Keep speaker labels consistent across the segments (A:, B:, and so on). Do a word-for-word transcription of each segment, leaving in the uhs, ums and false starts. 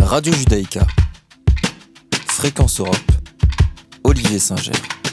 A: Radio Judaïka, Fréquence Europe, Olivier Singer.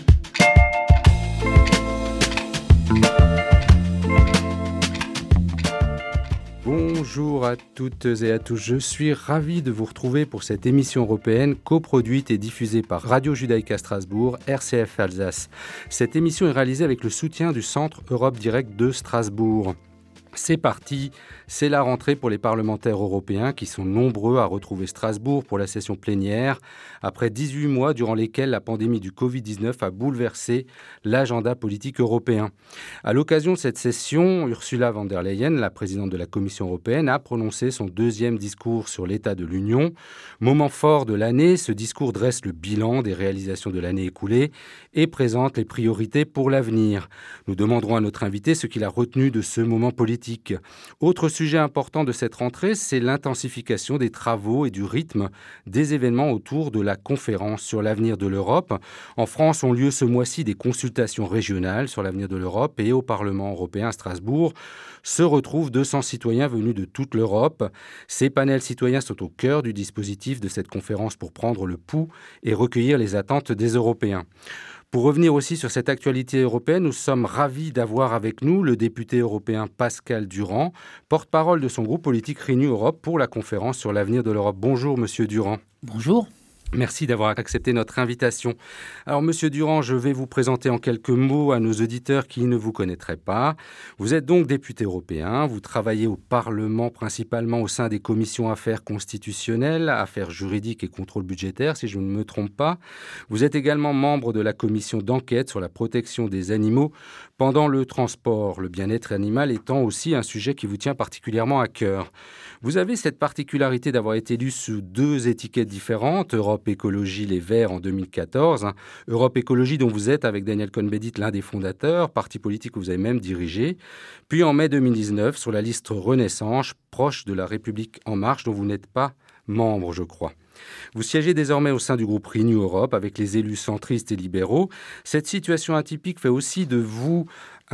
B: Bonjour à toutes et à tous, je suis ravi de vous retrouver pour cette émission européenne coproduite et diffusée par Radio Judaïka Strasbourg, R C F Alsace. Cette émission est réalisée avec le soutien du Centre Europe Direct de Strasbourg. C'est parti, c'est la rentrée pour les parlementaires européens qui sont nombreux à retrouver Strasbourg pour la session plénière, après dix-huit mois durant lesquels la pandémie du covid dix-neuf a bouleversé l'agenda politique européen. À l'occasion de cette session, Ursula von der Leyen, la présidente de la Commission européenne, a prononcé son deuxième discours sur l'état de l'Union. Moment fort de l'année, ce discours dresse le bilan des réalisations de l'année écoulée et présente les priorités pour l'avenir. Nous demanderons à notre invité ce qu'il a retenu de ce moment politique. Autre sujet important de cette rentrée, c'est l'intensification des travaux et du rythme des événements autour de la conférence sur l'avenir de l'Europe. En France ont lieu ce mois-ci des consultations régionales sur l'avenir de l'Europe et au Parlement européen à Strasbourg se retrouvent deux cents citoyens venus de toute l'Europe. Ces panels citoyens sont au cœur du dispositif de cette conférence pour prendre le pouls et recueillir les attentes des Européens. Pour revenir aussi sur cette actualité européenne, nous sommes ravis d'avoir avec nous le député européen Pascal Durand, porte-parole de son groupe politique Renew Europe pour la conférence sur l'avenir de l'Europe. Bonjour Monsieur Durand.
C: Bonjour.
B: Merci d'avoir accepté notre invitation. Alors, Monsieur Durand, je vais vous présenter en quelques mots à nos auditeurs qui ne vous connaîtraient pas. Vous êtes donc député européen, vous travaillez au Parlement principalement au sein des commissions affaires constitutionnelles, affaires juridiques et contrôle budgétaire, si je ne me trompe pas. Vous êtes également membre de la commission d'enquête sur la protection des animaux pendant le transport, le bien-être animal étant aussi un sujet qui vous tient particulièrement à cœur. Vous avez cette particularité d'avoir été élu sous deux étiquettes différentes, Europe Écologie Les Verts en deux mille quatorze, hein. Europe Écologie dont vous êtes avec Daniel Cohn-Bendit l'un des fondateurs, parti politique que vous avez même dirigé, puis en mai deux mille dix-neuf sur la liste Renaissance, proche de la République En Marche dont vous n'êtes pas membre, je crois. Vous siégez désormais au sein du groupe Renew Europe avec les élus centristes et libéraux. Cette situation atypique fait aussi de vous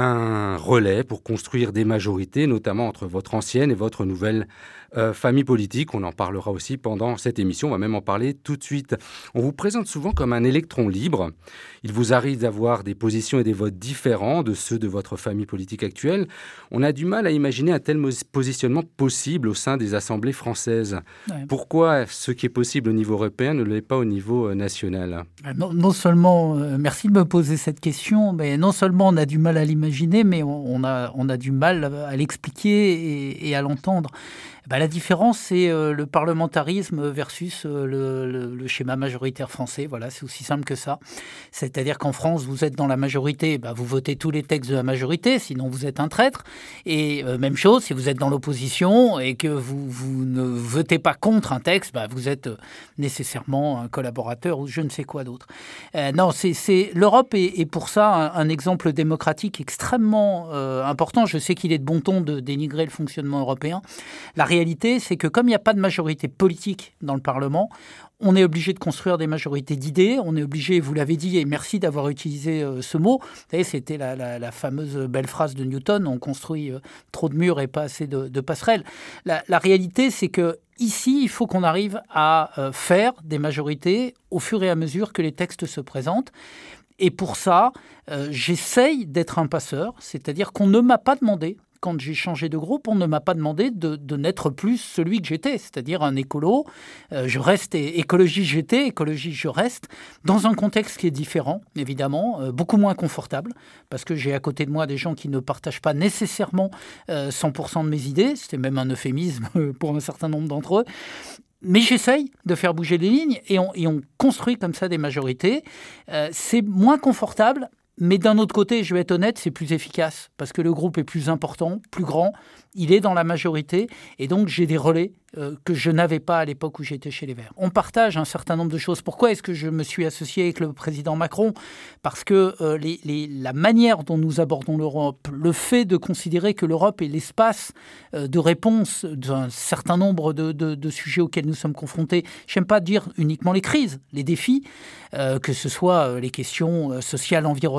B: un relais pour construire des majorités, notamment entre votre ancienne et votre nouvelle euh, famille politique. On en parlera aussi pendant cette émission, on va même en parler tout de suite. On vous présente souvent comme un électron libre. Il vous arrive d'avoir des positions et des votes différents de ceux de votre famille politique actuelle. On a du mal à imaginer un tel positionnement possible au sein des assemblées françaises. Ouais. Pourquoi ce qui est possible au niveau européen ne l'est pas au niveau national ?
C: non, non seulement, euh, merci de me poser cette question, mais non seulement on a du mal à l'imaginer, mais on a, on a du mal à l'expliquer et, et à l'entendre. Bah, la différence, c'est euh, le parlementarisme versus euh, le, le, le schéma majoritaire français. Voilà, c'est aussi simple que ça. C'est-à-dire qu'en France, vous êtes dans la majorité, bah, vous votez tous les textes de la majorité, sinon vous êtes un traître. Et euh, même chose, si vous êtes dans l'opposition et que vous, vous ne votez pas contre un texte, bah, vous êtes nécessairement un collaborateur ou je ne sais quoi d'autre. Euh, non, c'est, c'est, l'Europe est, est pour ça un, un exemple démocratique extrêmement euh, important. Je sais qu'il est de bon ton de dénigrer le fonctionnement européen. La La réalité, c'est que comme il n'y a pas de majorité politique dans le Parlement, on est obligé de construire des majorités d'idées. On est obligé, vous l'avez dit, et merci d'avoir utilisé euh, ce mot. Vous savez, c'était la, la, la fameuse belle phrase de Newton, on construit euh, trop de murs et pas assez de, de passerelles. La, la réalité, c'est que ici, il faut qu'on arrive à euh, faire des majorités au fur et à mesure que les textes se présentent. Et pour ça, euh, j'essaye d'être un passeur, c'est-à-dire qu'on ne m'a pas demandé, quand j'ai changé de groupe, on ne m'a pas demandé de, de n'être plus celui que j'étais, c'est-à-dire un écolo. Euh, je reste écologie, j'étais, écologie, je reste, dans un contexte qui est différent, évidemment, euh, beaucoup moins confortable, parce que j'ai à côté de moi des gens qui ne partagent pas nécessairement euh, cent pour cent de mes idées, c'était même un euphémisme pour un certain nombre d'entre eux. Mais j'essaye de faire bouger les lignes et on, et on construit comme ça des majorités. Euh, c'est moins confortable. Mais d'un autre côté, je vais être honnête, c'est plus efficace parce que le groupe est plus important, plus grand, il est dans la majorité et donc j'ai des relais euh, que je n'avais pas à l'époque où j'étais chez les Verts. On partage un certain nombre de choses. Pourquoi est-ce que je me suis associé avec le président Macron ? Parce que euh, les, les, la manière dont nous abordons l'Europe, le fait de considérer que l'Europe est l'espace euh, de réponse d'un certain nombre de, de, de sujets auxquels nous sommes confrontés, je n'aime pas dire uniquement les crises, les défis, euh, que ce soit les questions sociales, environnementales,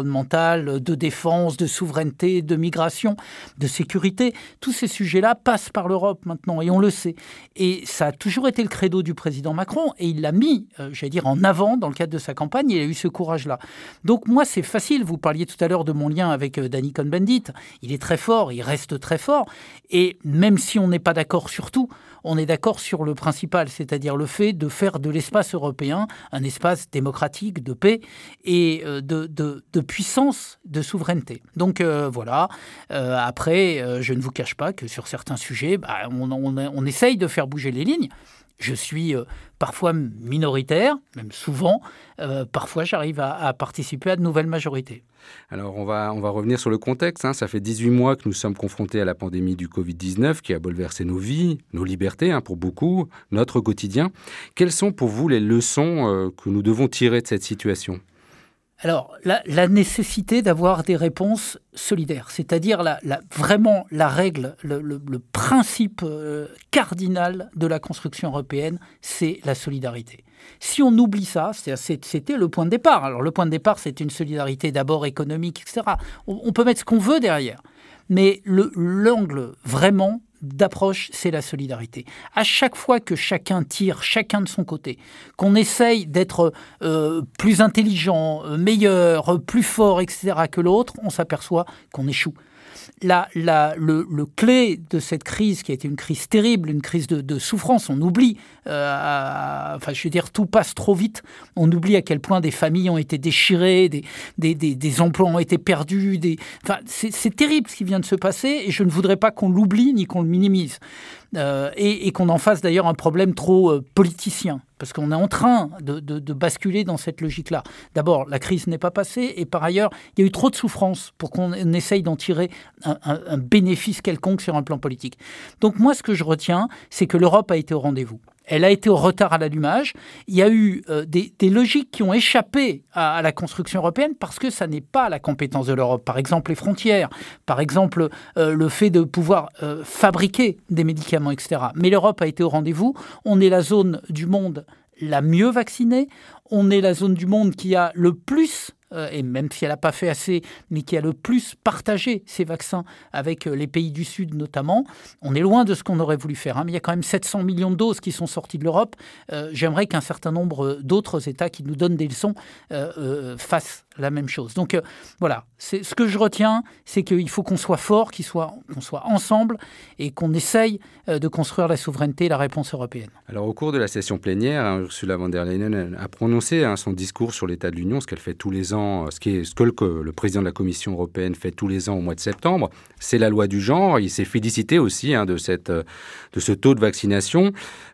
C: environnementale, de défense, de souveraineté, de migration, de sécurité. Tous ces sujets-là passent par l'Europe maintenant, et on le sait. Et ça a toujours été le credo du président Macron, et il l'a mis, euh, j'allais dire, en avant dans le cadre de sa campagne. Il a eu ce courage-là. Donc moi, c'est facile. Vous parliez tout à l'heure de mon lien avec euh, Danny Cohn-Bendit. Il est très fort, il reste très fort. Et même si on n'est pas d'accord sur tout, on est d'accord sur le principal, c'est-à-dire le fait de faire de l'espace européen un espace démocratique, de paix et euh, de, de, de puissance, de souveraineté. Donc euh, voilà, euh, après, euh, je ne vous cache pas que sur certains sujets, bah, on, on, on essaye de faire bouger les lignes. Je suis euh, parfois minoritaire, même souvent. Euh, parfois, j'arrive à, à participer à de nouvelles majorités.
B: Alors, on va, on va revenir sur le contexte. Hein. Ça fait dix-huit mois que nous sommes confrontés à la pandémie du covid dix-neuf qui a bouleversé nos vies, nos libertés, hein, pour beaucoup, notre quotidien. Quelles sont pour vous les leçons euh, que nous devons tirer de cette situation ?
C: Alors, la, la nécessité d'avoir des réponses solidaires, c'est-à-dire la, la, vraiment la règle, le, le, le principe euh, cardinal de la construction européenne, c'est la solidarité. Si on oublie ça, c'était le point de départ. Alors, le point de départ, c'est une solidarité d'abord économique, et cetera. On, on peut mettre ce qu'on veut derrière. Mais le, l'angle vraiment d'approche, c'est la solidarité. À chaque fois que chacun tire, chacun de son côté, qu'on essaye d'être euh, plus intelligent, meilleur, plus fort, et cetera que l'autre, on s'aperçoit qu'on échoue. La, la, le, le clé de cette crise, qui a été une crise terrible, une crise de, de souffrance, on oublie, euh, à, enfin je veux dire, tout passe trop vite, on oublie à quel point des familles ont été déchirées, des, des, des, des emplois ont été perdus, des, enfin, c'est, c'est terrible ce qui vient de se passer, et je ne voudrais pas qu'on l'oublie ni qu'on le minimise. Euh, et, et qu'on en fasse d'ailleurs un problème trop euh, politicien, parce qu'on est en train de, de, de basculer dans cette logique-là. D'abord, la crise n'est pas passée, et par ailleurs, il y a eu trop de souffrance pour qu'on essaye d'en tirer un, un, un bénéfice quelconque sur un plan politique. Donc moi, ce que je retiens, c'est que l'Europe a été au rendez-vous. Elle a été au retard à l'allumage. Il y a eu euh, des, des logiques qui ont échappé à, à la construction européenne parce que ça n'est pas la compétence de l'Europe. Par exemple, les frontières, par exemple, euh, le fait de pouvoir euh, fabriquer des médicaments, et cetera. Mais l'Europe a été au rendez-vous. On est la zone du monde la mieux vaccinée. On est la zone du monde qui a le plus, euh, et même si elle n'a pas fait assez, mais qui a le plus partagé ces vaccins avec euh, les pays du Sud notamment. On est loin de ce qu'on aurait voulu faire, hein, mais il y a quand même sept cents millions de doses qui sont sorties de l'Europe. Euh, j'aimerais qu'un certain nombre d'autres États qui nous donnent des leçons euh, euh, fassent la même chose. Donc euh, voilà, c'est, ce que je retiens, c'est qu'il faut qu'on soit fort, qu'il soit, qu'on soit ensemble et qu'on essaye euh, de construire la souveraineté et la réponse européenne.
B: Alors au cours de la session plénière, hein, Ursula von der Leyen a prononcé hein, son discours sur l'état de l'Union, ce qu'elle fait tous les ans, ce, qui est, ce que, le, que le président de la Commission européenne fait tous les ans au mois de septembre. C'est la loi du genre. Il s'est félicité aussi hein, de, cette, de ce taux de vaccination.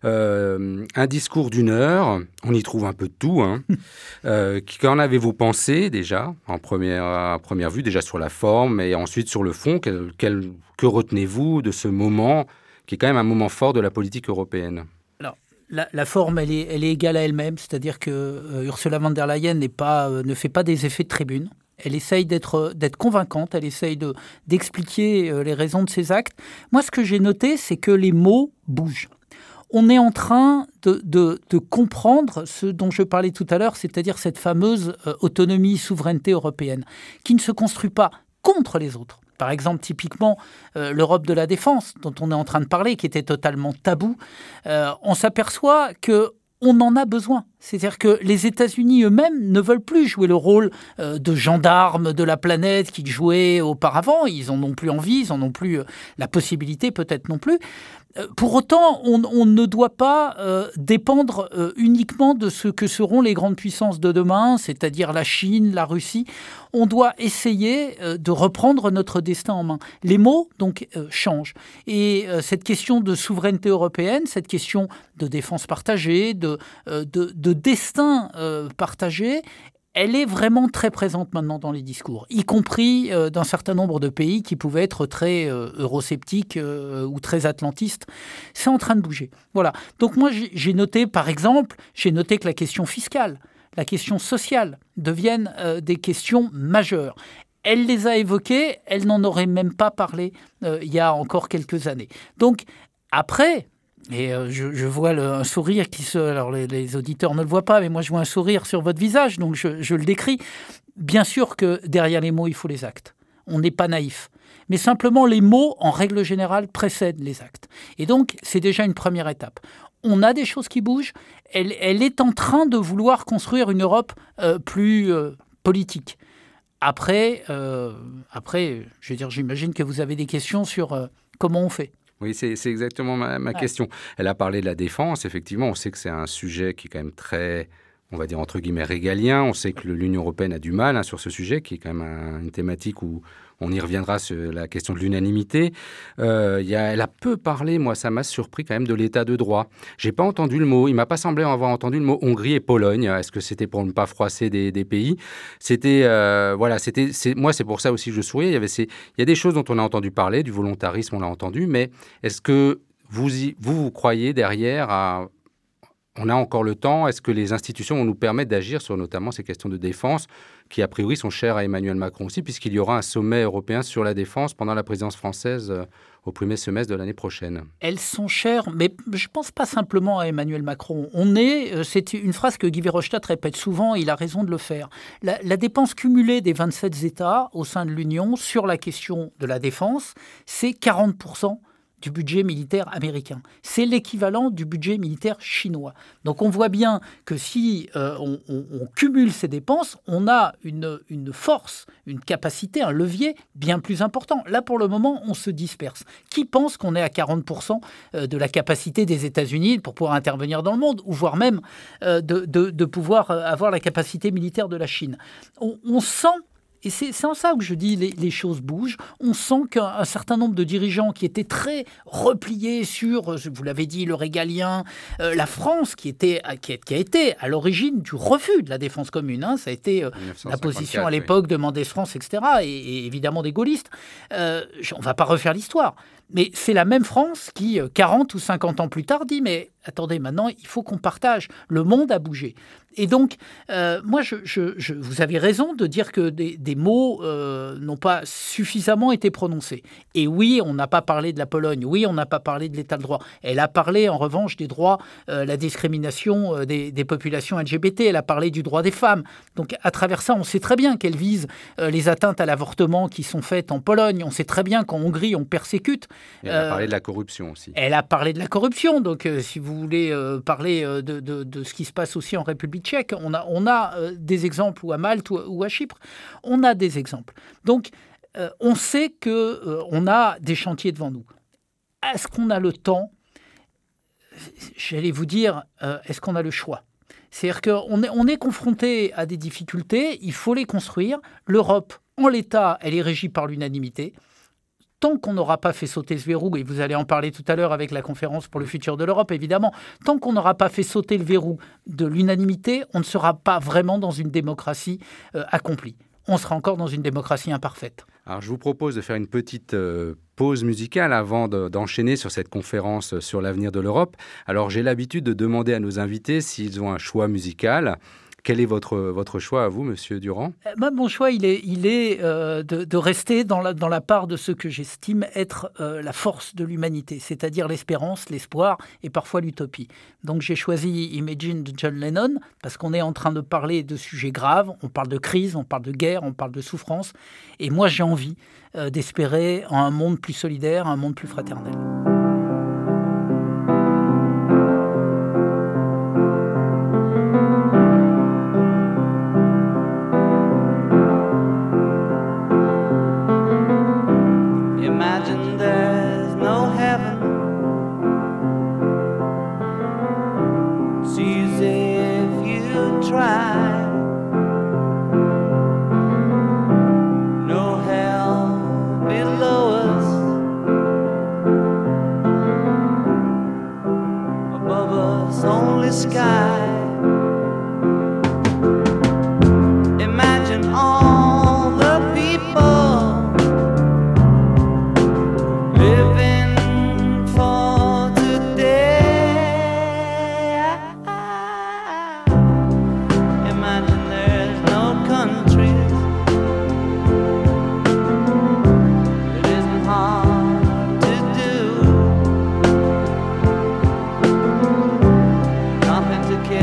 B: Euh, un discours d'une heure, on y trouve un peu de tout. Hein. euh, qu'en avez-vous pensé déjà, en première, à première vue, déjà sur la forme et ensuite sur le fond, quel, quel, que retenez-vous de ce moment qui est quand même un moment fort de la politique européenne ?
C: Alors, la, la forme, elle est, elle est égale à elle-même, c'est-à-dire que euh, Ursula von der Leyen n'est pas, euh, ne fait pas des effets de tribune. Elle essaye d'être, d'être convaincante, elle essaye de, d'expliquer euh, les raisons de ses actes. Moi, ce que j'ai noté, c'est que les mots bougent. On est en train de, de, de comprendre ce dont je parlais tout à l'heure, c'est-à-dire cette fameuse euh, autonomie, souveraineté européenne, qui ne se construit pas contre les autres. Par exemple, typiquement, euh, l'Europe de la défense, dont on est en train de parler, qui était totalement tabou, euh, on s'aperçoit qu'on en a besoin. C'est-à-dire que les États-Unis eux-mêmes ne veulent plus jouer le rôle euh, de gendarme de la planète qu'ils jouaient auparavant. Ils n'en ont plus envie, ils n'en ont plus euh, la possibilité, peut-être non plus. Euh, pour autant, on, on ne doit pas euh, dépendre euh, uniquement de ce que seront les grandes puissances de demain, c'est-à-dire la Chine, la Russie. On doit essayer euh, de reprendre notre destin en main. Les mots, donc, euh, changent. Et euh, cette question de souveraineté européenne, cette question de défense partagée, de, euh, de, de destin euh, partagé, elle est vraiment très présente maintenant dans les discours, y compris euh, d'un certain nombre de pays qui pouvaient être très euh, eurosceptiques euh, ou très atlantistes. C'est en train de bouger. Voilà. Donc moi, j'ai, j'ai noté, par exemple, j'ai noté que la question fiscale, la question sociale deviennent euh, des questions majeures. Elle les a évoquées, elle n'en aurait même pas parlé euh, il y a encore quelques années. Donc, après... Et euh, je, je vois le, un sourire qui se... Alors, les, les auditeurs ne le voient pas, mais moi, je vois un sourire sur votre visage, donc je, je le décris. bien sûr que derrière les mots, il faut les actes. On n'est pas naïf. Mais simplement, les mots, en règle générale, précèdent les actes. Et donc, c'est déjà une première étape. On a des choses qui bougent. Elle, elle est en train de vouloir construire une Europe euh, plus euh, politique. Après, euh, après, je veux dire, j'imagine que vous avez des questions sur euh, comment on fait.
B: Oui, c'est, c'est exactement ma, ma ouais. question. Elle a parlé de la défense. Effectivement, on sait que c'est un sujet qui est quand même très, on va dire, entre guillemets, régalien. On sait que l'Union européenne a du mal hein, sur ce sujet, qui est quand même un, une thématique où on y reviendra sur la question de l'unanimité. Euh, y a, elle a peu parlé, moi, ça m'a surpris quand même, de l'état de droit. Je n'ai pas entendu le mot, il ne m'a pas semblé avoir entendu le mot Hongrie et Pologne. Est-ce que c'était pour ne pas froisser des, des pays ? C'était, euh, voilà, c'était, c'est, moi, c'est pour ça aussi que je souriais. Il y avait ces, il y a des choses dont on a entendu parler, du volontarisme, on l'a entendu, mais est-ce que vous, y, vous, vous croyez derrière à... On a encore le temps. Est-ce que les institutions vont nous permettre d'agir sur notamment ces questions de défense qui, a priori, sont chères à Emmanuel Macron aussi, puisqu'il y aura un sommet européen sur la défense pendant la présidence française euh, au premier semestre de l'année prochaine.
C: Elles sont chères, mais je ne pense pas simplement à Emmanuel Macron. On est, c'est une phrase que Guy Verhofstadt répète souvent, il a raison de le faire. La, la dépense cumulée des vingt-sept États au sein de l'Union sur la question de la défense, c'est quarante pour cent du budget militaire américain. C'est l'équivalent du budget militaire chinois. Donc on voit bien que si euh, on, on, on cumule ces dépenses, on a une, une force, une capacité, un levier bien plus important. Là, pour le moment, on se disperse. Qui pense qu'on est à quarante pour cent de la capacité des États-Unis pour pouvoir intervenir dans le monde, ou voire même euh, de, de, de pouvoir avoir la capacité militaire de la Chine ? On, on sent... Et c'est, c'est en ça que je dis les, les choses bougent. On sent qu'un un certain nombre de dirigeants qui étaient très repliés sur, vous l'avez dit, le régalien, euh, la France qui, était, qui, qui a été à l'origine du refus de la défense commune. Hein, ça a été euh, la position à l'époque oui. de Mendès France, et cetera. Et, et évidemment des gaullistes. Euh, on ne va pas refaire l'histoire. Mais c'est la même France qui, quarante ou cinquante ans plus tard, dit « Mais attendez, maintenant, il faut qu'on partage. Le monde a bougé. » Et donc, euh, moi, je, je, je, vous avez raison de dire que des, des mots euh, n'ont pas suffisamment été prononcés. Et oui, on n'a pas parlé de la Pologne. Oui, on n'a pas parlé de l'état de droit. Elle a parlé, en revanche, des droits, euh, la discrimination euh, des, des populations L G B T. Elle a parlé du droit des femmes. Donc, à travers ça, on sait très bien qu'elle vise euh, les atteintes à l'avortement qui sont faites en Pologne. On sait très bien qu'en Hongrie, on persécute.
B: Et elle a parlé de la corruption aussi.
C: Elle a parlé de la corruption. Donc, euh, si vous voulez euh, parler euh, de, de, de ce qui se passe aussi en République tchèque, on a, on a euh, des exemples, ou à Malte ou, ou à Chypre. On a des exemples. Donc, euh, on sait qu'on euh, a des chantiers devant nous. Est-ce qu'on a le temps ? J'allais vous dire, euh, est-ce qu'on a le choix ? C'est-à-dire qu'on est, on est confronté à des difficultés, il faut les construire. L'Europe, en l'état, elle est régie par l'unanimité. Tant qu'on n'aura pas fait sauter ce verrou, et vous allez en parler tout à l'heure avec la conférence pour le futur de l'Europe, évidemment, tant qu'on n'aura pas fait sauter le verrou de l'unanimité, on ne sera pas vraiment dans une démocratie euh, accomplie. On sera encore dans une démocratie imparfaite.
B: Alors, je vous propose de faire une petite euh, pause musicale avant de, d'enchaîner sur cette conférence sur l'avenir de l'Europe. Alors, j'ai l'habitude de demander à nos invités s'ils ont un choix musical. Quel est votre, votre choix à vous, Monsieur Durand ?
C: Bah, mon choix, il est, il est euh, de, de rester dans la, dans la part de ce que j'estime être euh, la force de l'humanité, c'est-à-dire l'espérance, l'espoir et parfois l'utopie. Donc j'ai choisi Imagine de John Lennon parce qu'on est en train de parler de sujets graves, on parle de crise, on parle de guerre, on parle de souffrance. Et moi, j'ai envie euh, d'espérer un monde plus solidaire, un monde plus fraternel.
D: To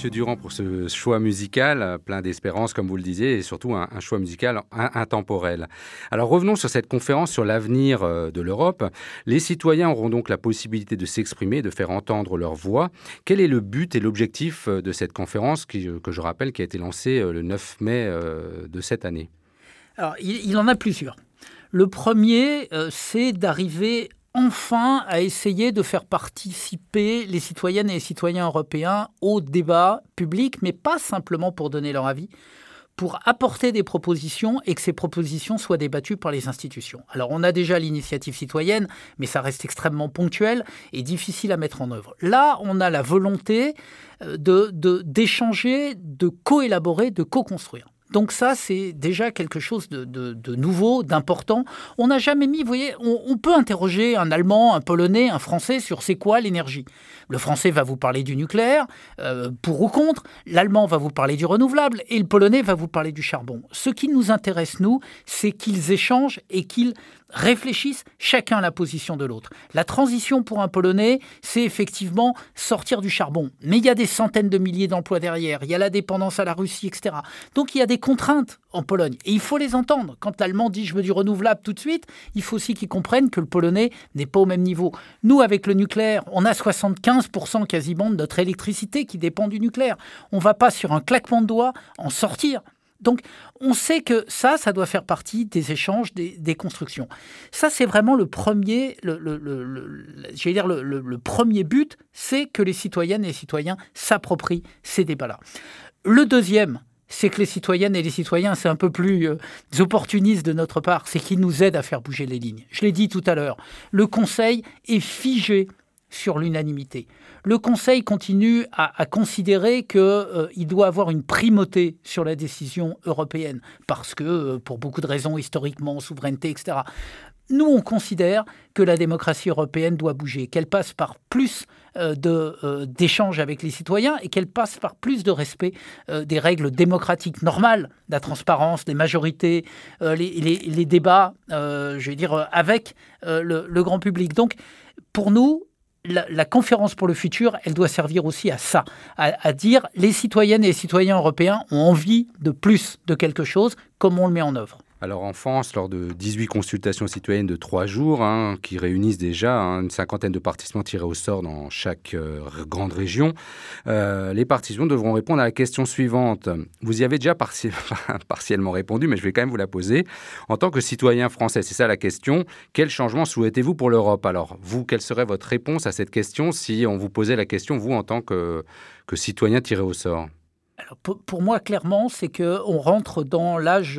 B: Monsieur Durand, pour ce choix musical, plein d'espérance, comme vous le disiez, et surtout un, un choix musical intemporel. Alors revenons sur cette conférence sur l'avenir de l'Europe. Les citoyens auront donc la possibilité de s'exprimer, de faire entendre leur voix. Quel est le but et l'objectif de cette conférence, qui, que je rappelle, qui a été lancée le neuf mai de cette année?
C: Alors, il, il en a plusieurs. Le premier, euh, c'est d'arriver enfin à essayer de faire participer les citoyennes et les citoyens européens au débat public, mais pas simplement pour donner leur avis, pour apporter des propositions et que ces propositions soient débattues par les institutions. Alors, on a déjà l'initiative citoyenne, mais ça reste extrêmement ponctuel et difficile à mettre en œuvre. Là, on a la volonté de, de, d'échanger, de coélaborer, de co-construire. Donc ça, c'est déjà quelque chose de, de, de nouveau, d'important. On n'a jamais mis, vous voyez, on, on peut interroger un Allemand, un Polonais, un Français sur c'est quoi l'énergie. Le Français va vous parler du nucléaire, euh, pour ou contre. L'Allemand va vous parler du renouvelable et le Polonais va vous parler du charbon. Ce qui nous intéresse, nous, c'est qu'ils échangent et qu'ils réfléchissent chacun à la position de l'autre. La transition pour un Polonais, c'est effectivement sortir du charbon. Mais il y a des centaines de milliers d'emplois derrière. Il y a la dépendance à la Russie, et cetera. Donc il y a des contraintes en Pologne. Et il faut les entendre. Quand l'Allemand dit « je veux du renouvelable tout de suite », il faut aussi qu'il comprenne que le Polonais n'est pas au même niveau. Nous, avec le nucléaire, on a soixante-quinze pour cent quasiment de notre électricité qui dépend du nucléaire. On ne va pas sur un claquement de doigts en sortir. Donc, on sait que ça, ça doit faire partie des échanges, des, des constructions. Ça, c'est vraiment le premier, le, le, le, le, je vais dire le, le, le premier but, c'est que les citoyennes et les citoyens s'approprient ces débats-là. Le deuxième, c'est que les citoyennes et les citoyens, c'est un peu plus euh, opportuniste de notre part, c'est qu'ils nous aident à faire bouger les lignes. Je l'ai dit tout à l'heure, le Conseil est figé sur l'unanimité. Le Conseil continue à, à considérer qu'il euh, doit avoir une primauté sur la décision européenne, parce que, euh, pour beaucoup de raisons, historiquement, souveraineté, et cetera. Nous, on considère que la démocratie européenne doit bouger, qu'elle passe par plus euh, de, euh, d'échanges avec les citoyens et qu'elle passe par plus de respect euh, des règles démocratiques normales, la transparence, les majorités, euh, les, les, les débats, euh, je vais dire, avec euh, le, le grand public. Donc, pour nous, La, la conférence pour le futur, elle doit servir aussi à ça, à, à dire les citoyennes et les citoyens européens ont envie de plus de quelque chose, comment on le met en œuvre.
B: Alors en France, lors de dix-huit consultations citoyennes de trois jours, hein, qui réunissent déjà hein, une cinquantaine de participants tirés au sort dans chaque euh, grande région, euh, les participants devront répondre à la question suivante. Vous y avez déjà parti- partiellement répondu, mais je vais quand même vous la poser. En tant que citoyen français, c'est ça la question, quel changement souhaitez-vous pour l'Europe? Alors vous, quelle serait votre réponse à cette question si on vous posait la question, vous, en tant que, que citoyen tiré au sort?
C: Alors, pour moi, clairement, c'est qu'on rentre dans l'âge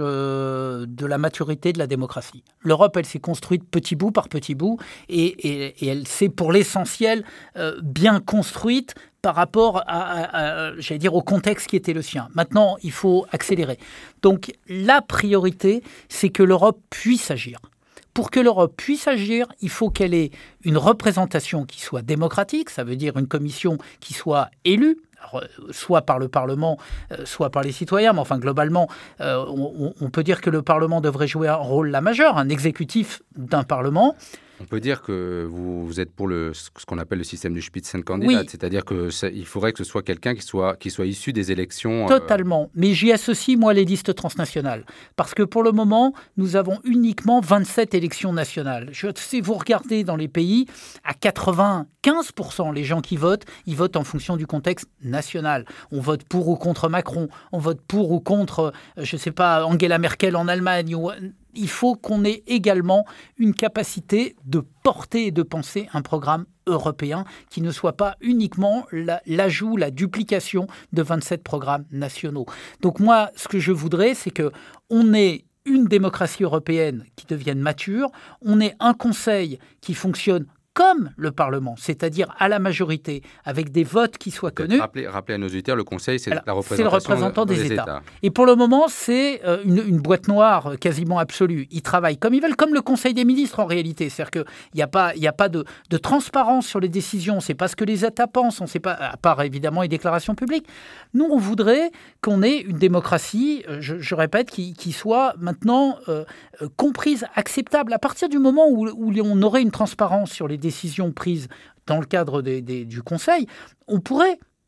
C: de la maturité de la démocratie. L'Europe, elle s'est construite petit bout par petit bout et, et, et elle s'est, pour l'essentiel, euh, bien construite par rapport à, à, à, j'allais dire, au contexte qui était le sien. Maintenant, il faut accélérer. Donc, la priorité, c'est que l'Europe puisse agir. Pour que l'Europe puisse agir, il faut qu'elle ait une représentation qui soit démocratique, ça veut dire une commission qui soit élue, soit par le Parlement, soit par les citoyens, mais enfin globalement, euh, on, on peut dire que le Parlement devrait jouer un rôle la majeur, un exécutif d'un Parlement.
B: On peut dire que vous, vous êtes pour le, ce qu'on appelle le système du Spitzenkandidat, oui. C'est-à-dire qu'il faudrait que ce soit quelqu'un qui soit, qui soit issu des élections.
C: Totalement, euh... mais j'y associe moi les listes transnationales, parce que pour le moment, nous avons uniquement vingt-sept élections nationales. Je, si vous regardez dans les pays, à quatre-vingt-quinze pour cent les gens qui votent, ils votent en fonction du contexte national. On vote pour ou contre Macron, on vote pour ou contre, je ne sais pas, Angela Merkel en Allemagne, ou... Il faut qu'on ait également une capacité de porter et de penser un programme européen qui ne soit pas uniquement la, l'ajout, la duplication de vingt-sept programmes nationaux. Donc moi, ce que je voudrais, c'est qu'on ait une démocratie européenne qui devienne mature, on ait un Conseil qui fonctionne comme le Parlement, c'est-à-dire à la majorité, avec des votes qui soient connus.
B: Rappelez, rappelez à nos auditeurs, le Conseil, c'est
C: Alors,
B: la représentation
C: c'est le représentant des,
B: des
C: États.
B: États.
C: Et pour le moment, c'est euh, une, une boîte noire quasiment absolue. Ils travaillent comme ils veulent, comme le Conseil des ministres en réalité. C'est-à-dire qu'il n'y a pas, y a pas de, de transparence sur les décisions. C'est pas ce que les États pensent. On sait pas, à part évidemment les déclarations publiques. Nous, on voudrait qu'on ait une démocratie, je, je répète, qui, qui soit maintenant euh, comprise, acceptable. À partir du moment où, où on aurait une transparence sur les décisions prises dans le cadre des, des, du Conseil, on pourrait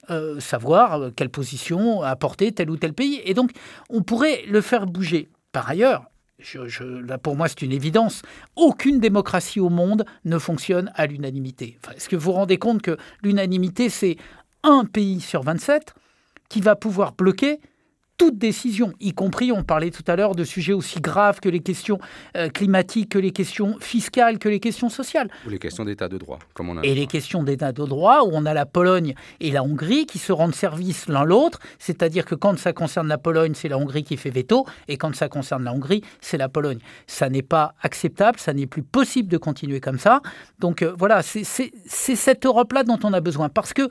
C: euh, savoir quelle position apporter tel ou tel pays. Et donc, on pourrait le faire bouger. Par ailleurs, je, je, là pour moi c'est une évidence, aucune démocratie au monde ne fonctionne à l'unanimité. Enfin, est-ce que vous vous rendez compte que l'unanimité, c'est un pays sur vingt-sept qui va pouvoir bloquer toute décision, y compris, on parlait tout à l'heure de sujets aussi graves que les questions euh, climatiques, que les questions fiscales, que les questions sociales.
B: Ou les questions d'état de droit, comme on a.
C: Et les questions d'état de droit, où on a la Pologne et la Hongrie qui se rendent service l'un l'autre, c'est-à-dire que quand ça concerne la Pologne, c'est la Hongrie qui fait veto, et quand ça concerne la Hongrie, c'est la Pologne. Ça n'est pas acceptable, ça n'est plus possible de continuer comme ça. Donc euh, voilà, c'est, c'est, c'est cette Europe-là dont on a besoin, parce que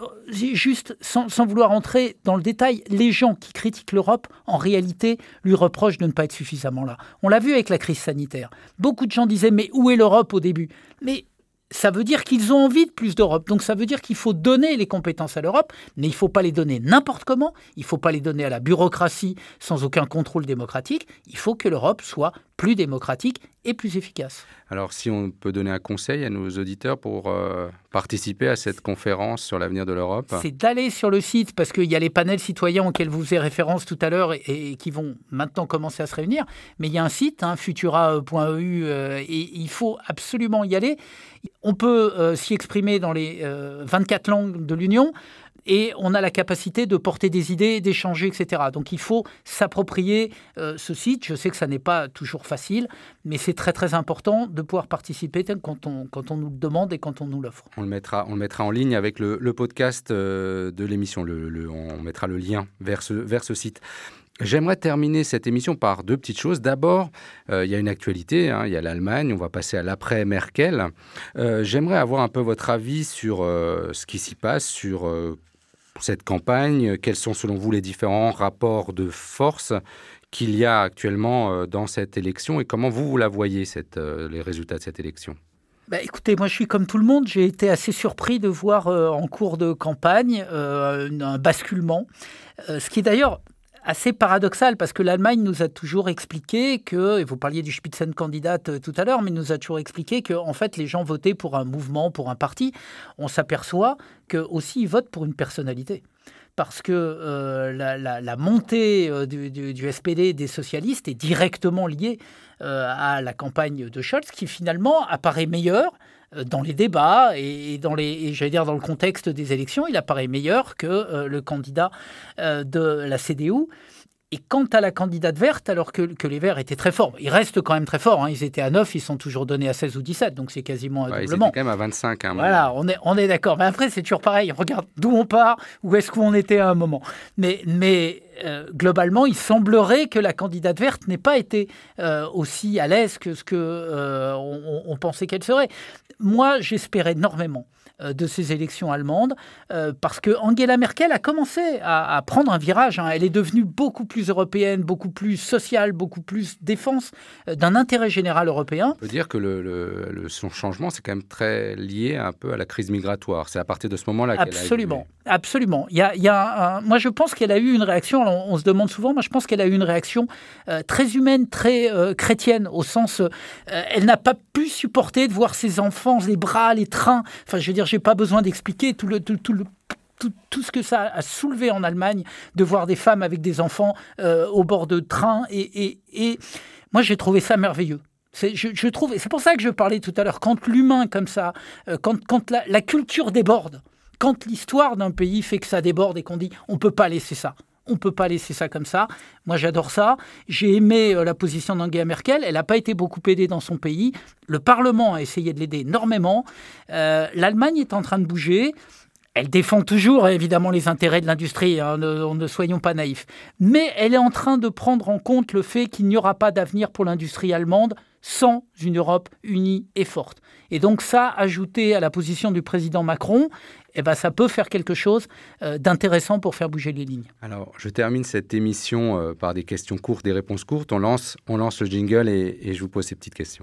C: juste, sans, sans vouloir entrer dans le détail, les gens qui critiquent l'Europe, en réalité, lui reprochent de ne pas être suffisamment là. On l'a vu avec la crise sanitaire. Beaucoup de gens disaient « mais où est l'Europe au début ?» Mais ça veut dire qu'ils ont envie de plus d'Europe. Donc ça veut dire qu'il faut donner les compétences à l'Europe, mais il ne faut pas les donner n'importe comment. Il ne faut pas les donner à la bureaucratie sans aucun contrôle démocratique. Il faut que l'Europe soit plus démocratique et plus efficace.
B: Alors, si on peut donner un conseil à nos auditeurs pour euh, participer à cette conférence sur l'avenir de l'Europe.
C: C'est d'aller sur le site, parce qu'il y a les panels citoyens auxquels vous faisiez référence tout à l'heure et, et qui vont maintenant commencer à se réunir. Mais il y a un site, hein, futura point e u, euh, et il faut absolument y aller. On peut euh, s'y exprimer dans les euh, vingt-quatre langues de l'Union. Et on a la capacité de porter des idées, d'échanger, et cetera. Donc il faut s'approprier euh, ce site. Je sais que ça n'est pas toujours facile, mais c'est très très important de pouvoir participer quand on, quand on nous le demande et quand on nous l'offre.
B: On le mettra, on le mettra en ligne avec le, le podcast euh, de l'émission. Le, le, on mettra le lien vers ce, vers ce site. J'aimerais terminer cette émission par deux petites choses. D'abord, euh, il y a une actualité, hein, il y a l'Allemagne, on va passer à l'après-Merkel. Euh, j'aimerais avoir un peu votre avis sur euh, ce qui s'y passe, sur euh, cette campagne. Quels sont selon vous les différents rapports de force qu'il y a actuellement euh, dans cette élection et comment vous, vous la voyez, cette, euh, les résultats de cette élection ?
C: Bah, écoutez, moi je suis comme tout le monde, j'ai été assez surpris de voir euh, en cours de campagne euh, un basculement, euh, ce qui est d'ailleurs assez paradoxal parce que l'Allemagne nous a toujours expliqué que, et vous parliez du Spitzenkandidat tout à l'heure, mais nous a toujours expliqué que en fait les gens votaient pour un mouvement, pour un parti. On s'aperçoit que aussi ils votent pour une personnalité. Parce que euh, la, la, la montée euh, du, du, du S P D des socialistes est directement liée euh, à la campagne de Scholz, qui finalement apparaît meilleure euh, dans les débats et, et dans les, et j'allais dire dans le contexte des élections, il apparaît meilleur que euh, le candidat euh, de la C D U. Et quant à la candidate verte, alors que, que les Verts étaient très forts, ils restent quand même très forts, hein, ils étaient à neuf, ils sont toujours donnés à seize ou dix-sept, donc c'est quasiment un
B: ouais,
C: doublement.
B: Ils étaient quand même à vingt-cinq. Hein,
C: voilà, on est, on est d'accord. Mais après, c'est toujours pareil, regarde d'où on part, où est-ce qu'on était à un moment. Mais, mais euh, globalement, il semblerait que la candidate verte n'ait pas été euh, aussi à l'aise que ce qu'on euh, on, on pensait qu'elle serait. Moi, j'espérais énormément de ces élections allemandes, euh, parce que Angela Merkel a commencé à, à prendre un virage. Hein. Elle est devenue beaucoup plus européenne, beaucoup plus sociale, beaucoup plus défense euh, d'un intérêt général européen.
B: On peut dire que le, le, le, son changement, c'est quand même très lié un peu à la crise migratoire. C'est à partir de ce moment-là qu'elle a
C: Absolument, absolument. Il y a, il y a un, moi, je pense qu'elle a eu une réaction, on, on se demande souvent, moi je pense qu'elle a eu une réaction euh, très humaine, très euh, chrétienne, au sens, euh, elle n'a pas pu supporter de voir ses enfants, les bras, les trains, enfin je veux dire, j'ai pas besoin d'expliquer tout le, tout, tout le Tout, tout ce que ça a soulevé en Allemagne, de voir des femmes avec des enfants euh, au bord de trains. Et, et, et moi, j'ai trouvé ça merveilleux. C'est, je, je trouve, et c'est pour ça que je parlais tout à l'heure, quand l'humain, comme ça, euh, quand, quand la, la culture déborde, quand l'histoire d'un pays fait que ça déborde et qu'on dit on ne peut pas laisser ça. On ne peut pas laisser ça comme ça. Moi, j'adore ça. J'ai aimé euh, la position d'Angela Merkel. Elle n'a pas été beaucoup aidée dans son pays. Le Parlement a essayé de l'aider énormément. Euh, L'Allemagne est en train de bouger. Elle défend toujours, évidemment, les intérêts de l'industrie. Hein, ne, ne soyons pas naïfs. Mais elle est en train de prendre en compte le fait qu'il n'y aura pas d'avenir pour l'industrie allemande sans une Europe unie et forte. Et donc ça, ajouté à la position du président Macron, eh ben, ça peut faire quelque chose euh, d'intéressant pour faire bouger les lignes.
B: Alors, je termine cette émission euh, par des questions courtes, des réponses courtes. On lance, on lance le jingle et, et je vous pose ces petites questions.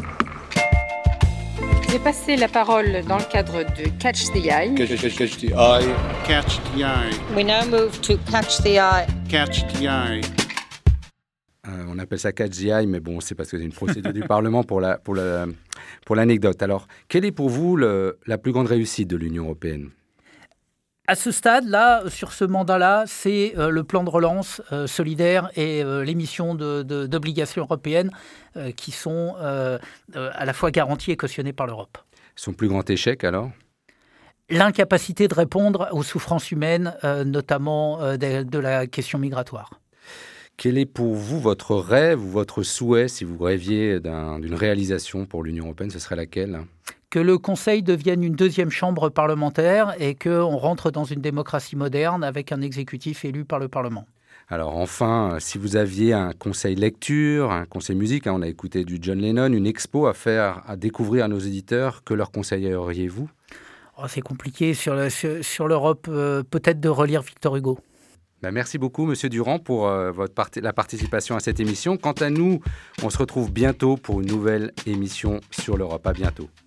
D: J'ai passé la parole dans le cadre de Catch the Eye.
E: Catch, catch, catch the Eye.
F: Catch the Eye.
G: We now move to Catch the Eye.
F: Catch the Eye.
B: Euh, on appelle ça Catch the Eye, mais bon, c'est parce que c'est une procédure du Parlement pour, la, pour, la, pour l'anecdote. Alors, quelle est pour vous le, la plus grande réussite de l'Union européenne ?
C: À ce stade-là, sur ce mandat-là, c'est euh, le plan de relance euh, solidaire et euh, l'émission de, de, d'obligations européennes euh, qui sont euh, euh, à la fois garanties et cautionnées par l'Europe.
B: Son plus grand échec, alors ?
C: L'incapacité de répondre aux souffrances humaines, euh, notamment euh, de, de la question migratoire.
B: Quel est pour vous votre rêve ou votre souhait, si vous rêviez d'un, d'une réalisation pour l'Union européenne, ce serait laquelle ?
C: Que le Conseil devienne une deuxième chambre parlementaire et qu'on rentre dans une démocratie moderne avec un exécutif élu par le Parlement.
B: Alors enfin, si vous aviez un conseil lecture, un conseil musique, hein, on a écouté du John Lennon, une expo à faire, à découvrir à nos éditeurs, que leur conseilleriez-vous ?
C: Oh, c'est compliqué sur, le, sur, sur l'Europe, euh, peut-être de relire Victor Hugo.
B: Ben merci beaucoup, Monsieur Durand, pour euh, votre part- la participation à cette émission. Quant à nous, on se retrouve bientôt pour une nouvelle émission sur l'Europe. À bientôt.